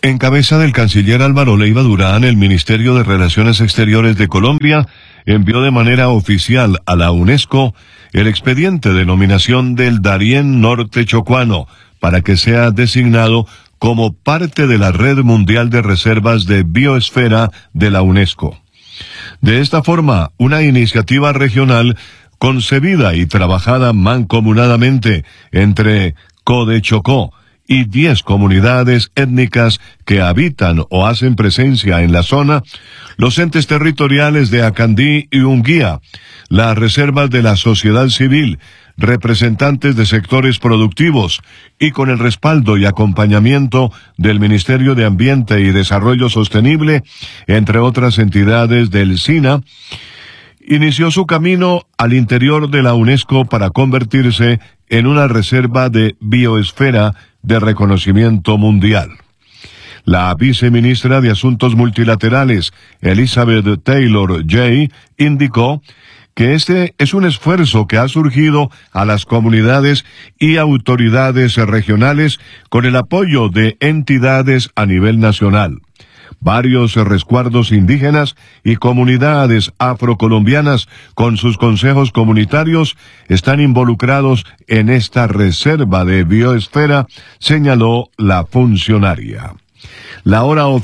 En cabeza del canciller Álvaro Leiva Durán, el Ministerio de Relaciones Exteriores de Colombia envió de manera oficial a la UNESCO el expediente de nominación del Darién Norte Chocuano para que sea designado como parte de la Red Mundial de Reservas de Biosfera de la UNESCO. De esta forma, una iniciativa regional concebida y trabajada mancomunadamente entre Codechocó y 10 comunidades étnicas que habitan o hacen presencia en la zona, los entes territoriales de Acandí y Unguía, las reservas de la sociedad civil, representantes de sectores productivos y con el respaldo y acompañamiento del Ministerio de Ambiente y Desarrollo Sostenible, entre otras entidades del SINA, inició su camino al interior de la UNESCO para convertirse en una reserva de biosfera de reconocimiento mundial. La viceministra de Asuntos Multilaterales, Elizabeth Taylor Jay, indicó que este es un esfuerzo que ha surgido a las comunidades y autoridades regionales con el apoyo de entidades a nivel nacional. Varios resguardos indígenas y comunidades afrocolombianas con sus consejos comunitarios están involucrados en esta reserva de biosfera, señaló la funcionaria. La hora